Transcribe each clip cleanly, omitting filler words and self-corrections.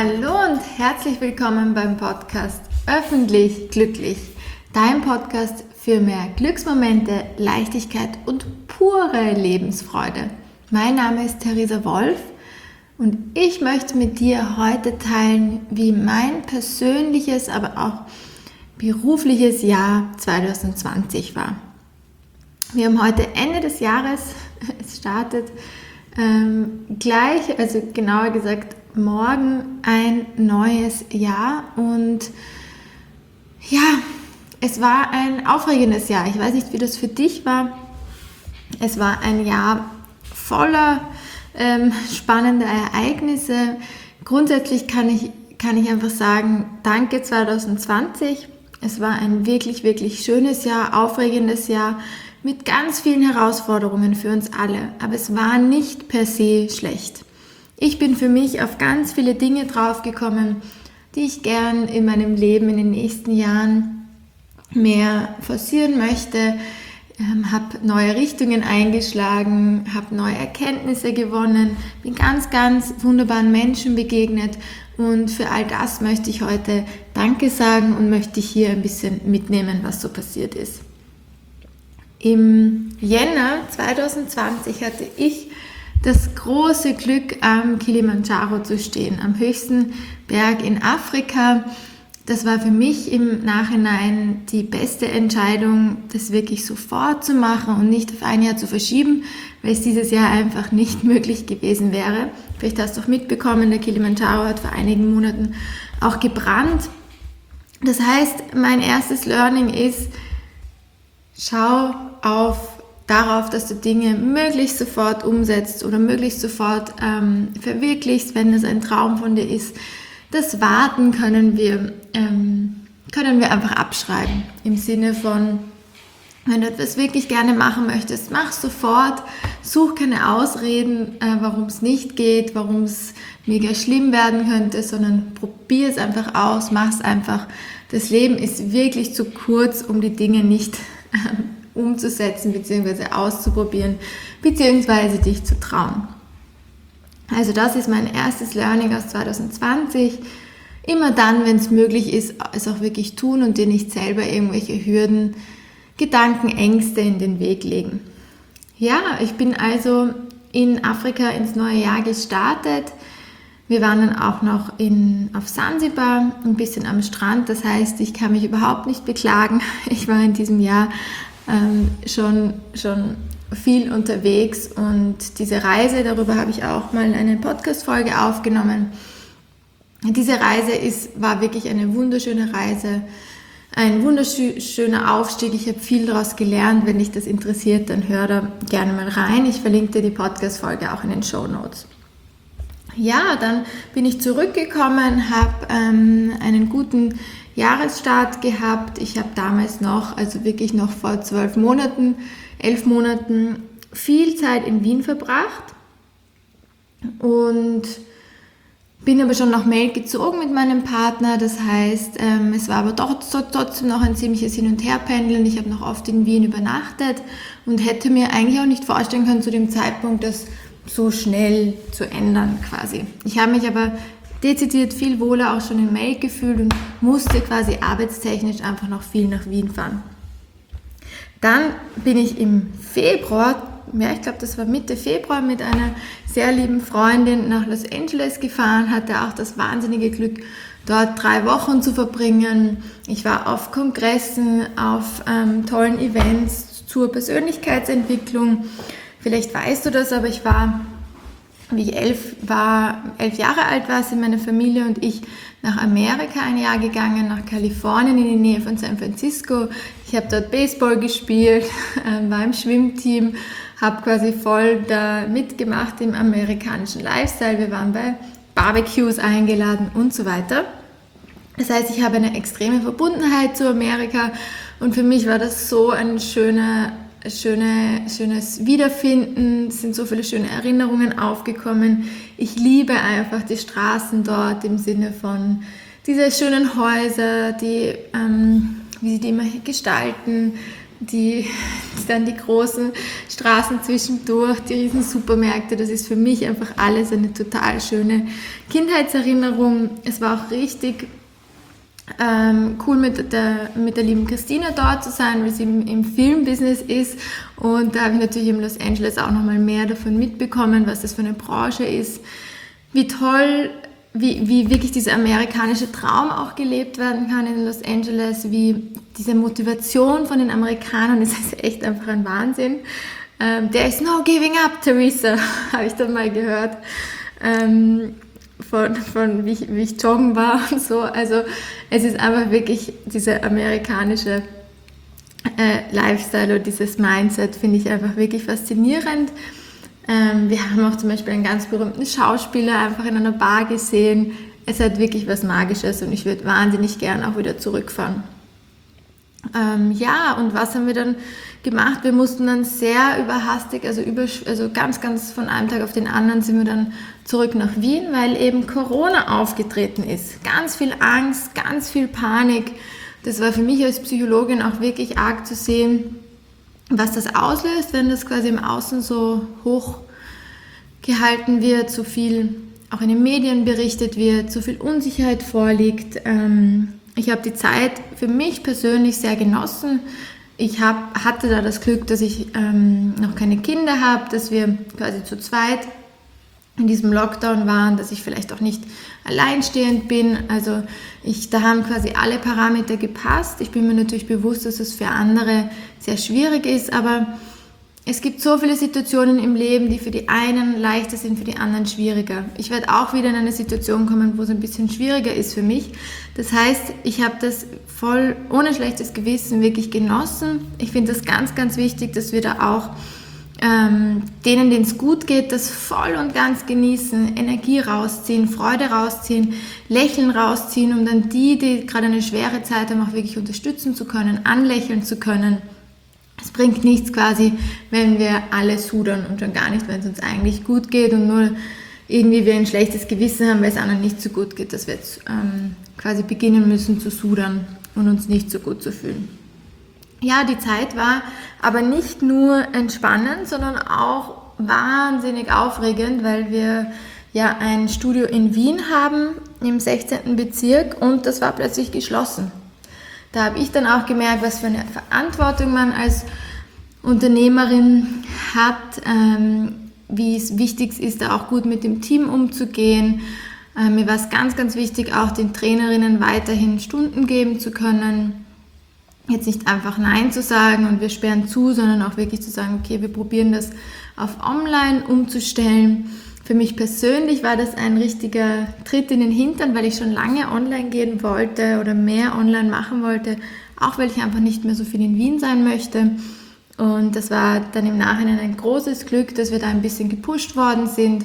Hallo und herzlich willkommen beim Podcast Öffentlich Glücklich, dein Podcast für mehr Glücksmomente, Leichtigkeit und pure Lebensfreude. Mein Name ist Theresa Wolf und ich möchte mit dir heute teilen, wie mein persönliches, aber auch berufliches Jahr 2020 war. Wir haben heute Ende des Jahres, es startet gleich, also genauer gesagt morgen ein neues Jahr und ja, es war ein aufregendes Jahr. Ich weiß nicht, wie das für dich war. Es war ein Jahr voller spannender Ereignisse. Grundsätzlich kann ich einfach sagen, danke 2020. Es war ein wirklich, wirklich schönes Jahr, aufregendes Jahr mit ganz vielen Herausforderungen für uns alle. Aber es war nicht per se schlecht. Ich bin für mich auf ganz viele Dinge draufgekommen, die ich gern in meinem Leben in den nächsten Jahren mehr forcieren möchte, habe neue Richtungen eingeschlagen, habe neue Erkenntnisse gewonnen, bin ganz, ganz wunderbaren Menschen begegnet und für all das möchte ich heute Danke sagen und möchte ich hier ein bisschen mitnehmen, was so passiert ist. Im Jänner 2020 hatte ich das große Glück, am Kilimanjaro zu stehen, am höchsten Berg in Afrika. Das war für mich im Nachhinein die beste Entscheidung, das wirklich sofort zu machen und nicht auf ein Jahr zu verschieben, weil es dieses Jahr einfach nicht möglich gewesen wäre. Vielleicht hast du auch mitbekommen, der Kilimanjaro hat vor einigen Monaten auch gebrannt. Das heißt, mein erstes Learning ist, schau darauf, dass du Dinge möglichst sofort umsetzt oder möglichst sofort verwirklichst, wenn es ein Traum von dir ist. Das Warten können wir einfach abschreiben. Im Sinne von, wenn du etwas wirklich gerne machen möchtest, mach sofort, such keine Ausreden, warum es nicht geht, warum es mega schlimm werden könnte, sondern probier es einfach aus, mach es einfach. Das Leben ist wirklich zu kurz, um die Dinge nicht umzusetzen bzw. auszuprobieren bzw. dich zu trauen. Also das ist mein erstes Learning aus 2020. Immer dann, wenn es möglich ist, es auch wirklich tun und dir nicht selber irgendwelche Hürden, Gedanken, Ängste in den Weg legen. Ja, ich bin also in Afrika ins neue Jahr gestartet. Wir waren dann auch noch auf Sansibar, ein bisschen am Strand. Das heißt, ich kann mich überhaupt nicht beklagen. Ich war in diesem Jahr schon viel unterwegs und diese Reise, darüber habe ich auch mal eine Podcast-Folge aufgenommen. Diese Reise war wirklich eine wunderschöne Reise, ein wunderschöner Aufstieg. Ich habe viel daraus gelernt. Wenn dich das interessiert, dann hör da gerne mal rein. Ich verlinke dir die Podcast-Folge auch in den Shownotes. Ja, dann bin ich zurückgekommen, habe einen guten Jahresstart gehabt. Ich habe damals also wirklich noch vor 11 Monaten, viel Zeit in Wien verbracht und bin aber schon nach Melk gezogen mit meinem Partner. Das heißt, es war aber trotzdem noch ein ziemliches Hin- und Herpendeln. Ich habe noch oft in Wien übernachtet und hätte mir eigentlich auch nicht vorstellen können zu dem Zeitpunkt, das so schnell zu ändern quasi. Ich habe mich aber dezidiert viel wohler auch schon in Melk gefühlt und musste quasi arbeitstechnisch einfach noch viel nach Wien fahren. Dann bin ich im Februar, ich glaube das war Mitte Februar, mit einer sehr lieben Freundin nach Los Angeles gefahren, hatte auch das wahnsinnige Glück, dort 3 Wochen zu verbringen. Ich war auf Kongressen, auf tollen Events zur Persönlichkeitsentwicklung. Vielleicht weißt du das, aber ich war, wie ich 11 Jahre alt war, sind meine Familie und ich nach Amerika ein Jahr gegangen, nach Kalifornien in die Nähe von San Francisco. Ich habe dort Baseball gespielt, war im Schwimmteam, habe quasi voll da mitgemacht im amerikanischen Lifestyle. Wir waren bei Barbecues eingeladen und so weiter. Das heißt, ich habe eine extreme Verbundenheit zu Amerika und für mich war das so ein schönes Wiederfinden, es sind so viele schöne Erinnerungen aufgekommen. Ich liebe einfach die Straßen dort im Sinne von diese schönen Häuser, wie sie die immer gestalten, dann die großen Straßen zwischendurch, die riesen Supermärkte, das ist für mich einfach alles eine total schöne Kindheitserinnerung. Es war auch richtig cool mit der lieben Christina dort zu sein, weil sie im Filmbusiness ist, und da habe ich natürlich in Los Angeles auch nochmal mehr davon mitbekommen, was das für eine Branche ist, wie toll, wie wirklich dieser amerikanische Traum auch gelebt werden kann in Los Angeles, wie diese Motivation von den Amerikanern, das ist echt einfach ein Wahnsinn. There is no giving up, Teresa, habe ich dann mal gehört. Von wie ich joggen war und so. Also es ist einfach wirklich dieser amerikanische Lifestyle und dieses Mindset finde ich einfach wirklich faszinierend. Wir haben auch zum Beispiel einen ganz berühmten Schauspieler einfach in einer Bar gesehen. Es hat wirklich was Magisches und ich würde wahnsinnig gern auch wieder zurückfahren. Ja, und was haben wir dann gemacht? Wir mussten dann sehr überhastig, also ganz von einem Tag auf den anderen sind wir dann zurück nach Wien, weil eben Corona aufgetreten ist. Ganz viel Angst, ganz viel Panik. Das war für mich als Psychologin auch wirklich arg zu sehen, was das auslöst, wenn das quasi im Außen so hoch gehalten wird, so viel auch in den Medien berichtet wird, so viel Unsicherheit vorliegt. Ich habe die Zeit für mich persönlich sehr genossen. Ich hatte da das Glück, dass ich noch keine Kinder habe, dass wir quasi zu zweit in diesem Lockdown waren, dass ich vielleicht auch nicht alleinstehend bin. Also da haben quasi alle Parameter gepasst. Ich bin mir natürlich bewusst, dass es für andere sehr schwierig ist, aber es gibt so viele Situationen im Leben, die für die einen leichter sind, für die anderen schwieriger. Ich werde auch wieder in eine Situation kommen, wo es ein bisschen schwieriger ist für mich. Das heißt, ich habe das voll ohne schlechtes Gewissen wirklich genossen. Ich finde das ganz, ganz wichtig, dass wir da auch denen, denen es gut geht, das voll und ganz genießen, Energie rausziehen, Freude rausziehen, Lächeln rausziehen, um dann die gerade eine schwere Zeit haben, auch wirklich unterstützen zu können, anlächeln zu können. Es bringt nichts quasi, wenn wir alle sudern und schon gar nicht, wenn es uns eigentlich gut geht und nur irgendwie wir ein schlechtes Gewissen haben, weil es anderen nicht so gut geht, dass wir jetzt quasi beginnen müssen zu sudern und uns nicht so gut zu fühlen. Ja, die Zeit war aber nicht nur entspannend, sondern auch wahnsinnig aufregend, weil wir ja ein Studio in Wien haben, im 16. Bezirk, und das war plötzlich geschlossen. Da habe ich dann auch gemerkt, was für eine Verantwortung man als Unternehmerin hat, wie es wichtig ist, da auch gut mit dem Team umzugehen. Mir war es ganz, ganz wichtig, auch den Trainerinnen weiterhin Stunden geben zu können. Jetzt nicht einfach Nein zu sagen und wir sperren zu, sondern auch wirklich zu sagen, okay, wir probieren das auf Online umzustellen. Für mich persönlich war das ein richtiger Tritt in den Hintern, weil ich schon lange online gehen wollte oder mehr online machen wollte, auch weil ich einfach nicht mehr so viel in Wien sein möchte. Und das war dann im Nachhinein ein großes Glück, dass wir da ein bisschen gepusht worden sind,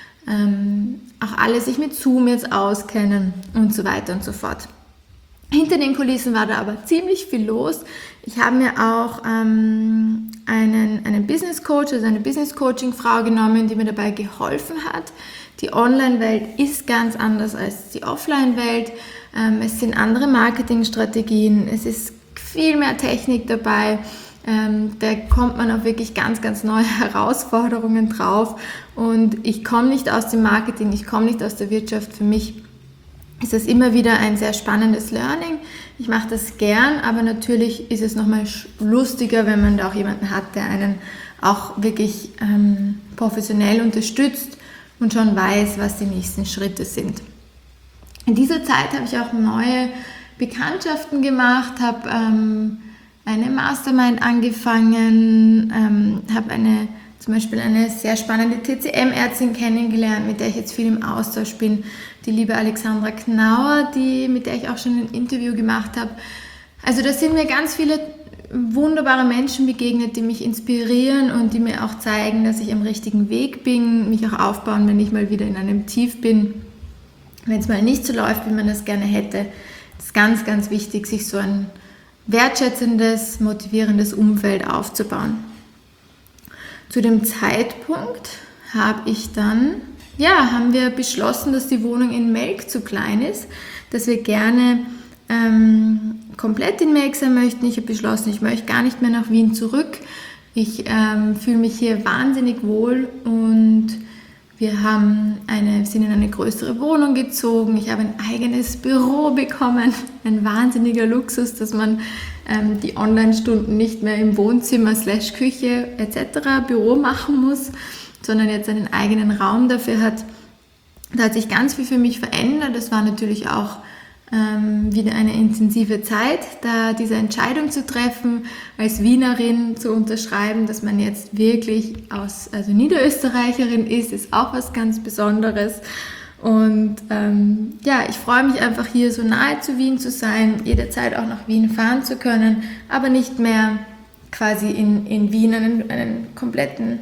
auch alle sich mit Zoom jetzt auskennen und so weiter und so fort. Hinter den Kulissen war da aber ziemlich viel los. Ich habe mir auch einen Business Coach, also eine Business Coaching Frau genommen, die mir dabei geholfen hat. Die Online-Welt ist ganz anders als die Offline-Welt. Es sind andere Marketingstrategien, es ist viel mehr Technik dabei. Da kommt man auf wirklich ganz, ganz neue Herausforderungen drauf. Und ich komme nicht aus dem Marketing, ich komme nicht aus der Wirtschaft. Für mich ist das immer wieder ein sehr spannendes Learning. Ich mache das gern, aber natürlich ist es nochmal lustiger, wenn man da auch jemanden hat, der einen auch wirklich professionell unterstützt und schon weiß, was die nächsten Schritte sind. In dieser Zeit habe ich auch neue Bekanntschaften gemacht, habe eine Mastermind angefangen, habe zum Beispiel eine sehr spannende TCM-Ärztin kennengelernt, mit der ich jetzt viel im Austausch bin, die liebe Alexandra Knauer, mit der ich auch schon ein Interview gemacht habe. Also da sind mir ganz viele wunderbare Menschen begegnet, die mich inspirieren und die mir auch zeigen, dass ich am richtigen Weg bin, mich auch aufbauen, wenn ich mal wieder in einem Tief bin, wenn es mal nicht so läuft, wie man das gerne hätte. Es ist ganz, ganz wichtig, sich so ein wertschätzendes, motivierendes Umfeld aufzubauen. Zu dem Zeitpunkt haben wir beschlossen, dass die Wohnung in Melk zu klein ist, dass wir gerne komplett in Melk sein möchten. Ich habe beschlossen, ich möchte gar nicht mehr nach Wien zurück. Ich fühle mich hier wahnsinnig wohl und wir sind in eine größere Wohnung gezogen. Ich habe ein eigenes Büro bekommen. Ein wahnsinniger Luxus, dass man die Online-Stunden nicht mehr im Wohnzimmer / Küche etc. Büro machen muss, sondern jetzt einen eigenen Raum dafür hat. Da hat sich ganz viel für mich verändert. Das war natürlich auch wieder eine intensive Zeit, da diese Entscheidung zu treffen, als Wienerin zu unterschreiben, dass man jetzt wirklich also Niederösterreicherin ist auch was ganz Besonderes. Und ich freue mich einfach hier so nahe zu Wien zu sein, jederzeit auch nach Wien fahren zu können, aber nicht mehr quasi in Wien einen kompletten,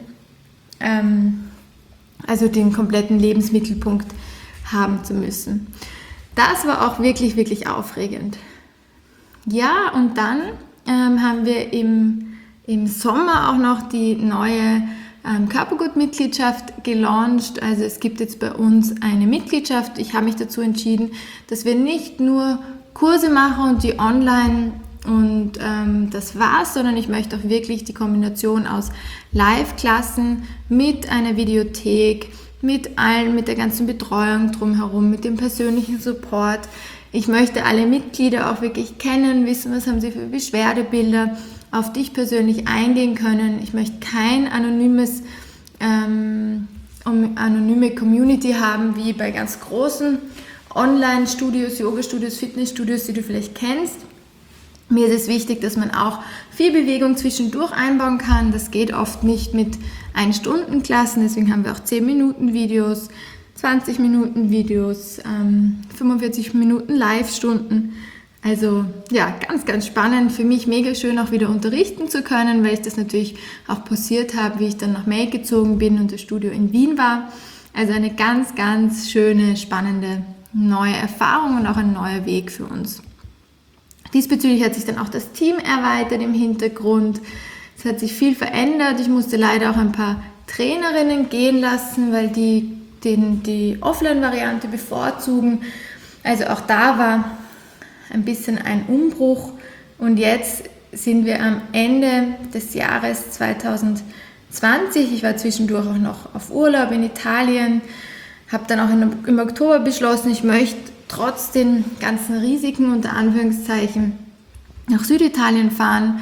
also den kompletten Lebensmittelpunkt haben zu müssen. Das war auch wirklich, wirklich aufregend. Ja, und dann haben wir im Sommer auch noch die neue Körpergut-Mitgliedschaft gelauncht. Also es gibt jetzt bei uns eine Mitgliedschaft. Ich habe mich dazu entschieden, dass wir nicht nur Kurse machen und die online und das war's, sondern ich möchte auch wirklich die Kombination aus Live-Klassen mit einer Videothek, mit der ganzen Betreuung drumherum, mit dem persönlichen Support. Ich möchte alle Mitglieder auch wirklich kennen, wissen, was haben sie für Beschwerdebilder, auf die ich persönlich eingehen können. Ich möchte kein anonyme Community haben, wie bei ganz großen Online-Studios, Yoga-Studios, Fitnessstudios, die du vielleicht kennst. Mir ist es wichtig, dass man auch viel Bewegung zwischendurch einbauen kann. Das geht oft nicht mit 1-Stunden-Klassen, deswegen haben wir auch 10-Minuten-Videos, 20-Minuten-Videos, 45 Minuten Live-Stunden. Also ja, ganz, ganz spannend. Für mich mega schön auch wieder unterrichten zu können, weil ich das natürlich auch pausiert habe, wie ich dann nach Melk gezogen bin und das Studio in Wien war. Also eine ganz, ganz schöne, spannende neue Erfahrung und auch ein neuer Weg für uns. Diesbezüglich hat sich dann auch das Team erweitert im Hintergrund. Es hat sich viel verändert. Ich musste leider auch ein paar Trainerinnen gehen lassen, weil die Offline-Variante bevorzugen. Also auch da war ein bisschen ein Umbruch. Und jetzt sind wir am Ende des Jahres 2020. Ich war zwischendurch auch noch auf Urlaub in Italien, habe dann auch im Oktober beschlossen, ich möchte trotz den ganzen Risiken unter Anführungszeichen nach Süditalien fahren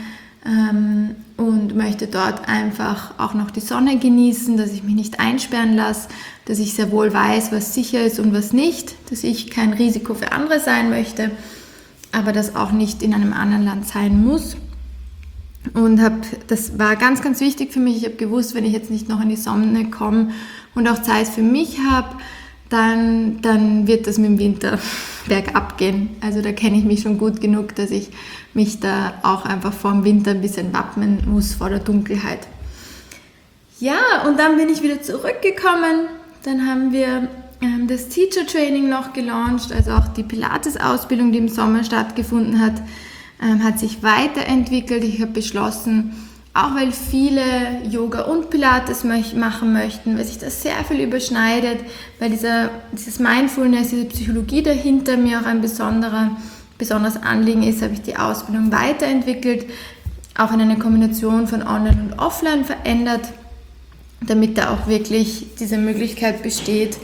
und möchte dort einfach auch noch die Sonne genießen, dass ich mich nicht einsperren lasse, dass ich sehr wohl weiß, was sicher ist und was nicht, dass ich kein Risiko für andere sein möchte, aber das auch nicht in einem anderen Land sein muss. Und das war ganz, ganz wichtig für mich. Ich habe gewusst, wenn ich jetzt nicht noch in die Sonne komme und auch Zeit für mich habe, dann wird das mit dem Winter bergab gehen. Also da kenne ich mich schon gut genug, dass ich mich da auch einfach vor dem Winter ein bisschen wappnen muss, vor der Dunkelheit. Ja, und dann bin ich wieder zurückgekommen. Dann haben wir das Teacher Training noch gelauncht, also auch die Pilates-Ausbildung, die im Sommer stattgefunden hat, hat sich weiterentwickelt. Ich habe beschlossen, auch weil viele Yoga und Pilates machen möchten, weil sich das sehr viel überschneidet, weil dieses Mindfulness, diese Psychologie dahinter mir auch ein besonderes Anliegen ist, habe ich die Ausbildung weiterentwickelt, auch in eine Kombination von Online und Offline verändert, damit da auch wirklich diese Möglichkeit besteht,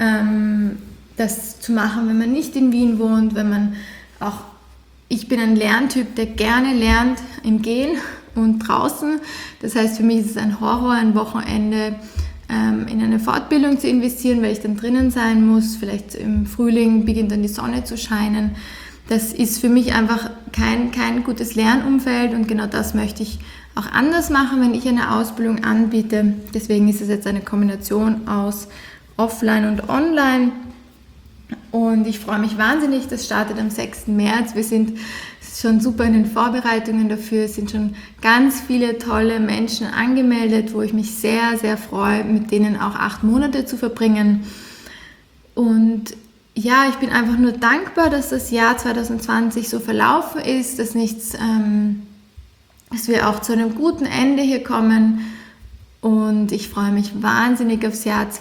das zu machen, wenn man nicht in Wien wohnt, ich bin ein Lerntyp, der gerne lernt im Gehen und draußen. Das heißt, für mich ist es ein Horror, ein Wochenende in eine Fortbildung zu investieren, weil ich dann drinnen sein muss. Vielleicht im Frühling beginnt dann die Sonne zu scheinen. Das ist für mich einfach kein gutes Lernumfeld und genau das möchte ich auch anders machen, wenn ich eine Ausbildung anbiete. Deswegen ist es jetzt eine Kombination aus Offline und Online. Und ich freue mich wahnsinnig, das startet am 6. März. Wir sind schon super in den Vorbereitungen dafür. Es sind schon ganz viele tolle Menschen angemeldet, wo ich mich sehr, sehr freue, mit denen auch 8 Monate zu verbringen. Und ja, ich bin einfach nur dankbar, dass das Jahr 2020 so verlaufen ist, dass wir auch zu einem guten Ende hier kommen. Und ich freue mich wahnsinnig aufs Jahr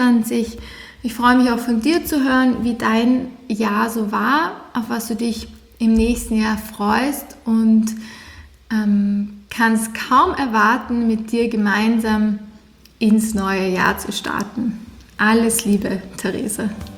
2021. Ich freue mich auch von dir zu hören, wie dein Jahr so war, auf was du dich im nächsten Jahr freust und kannst kaum erwarten, mit dir gemeinsam ins neue Jahr zu starten. Alles Liebe, Therese.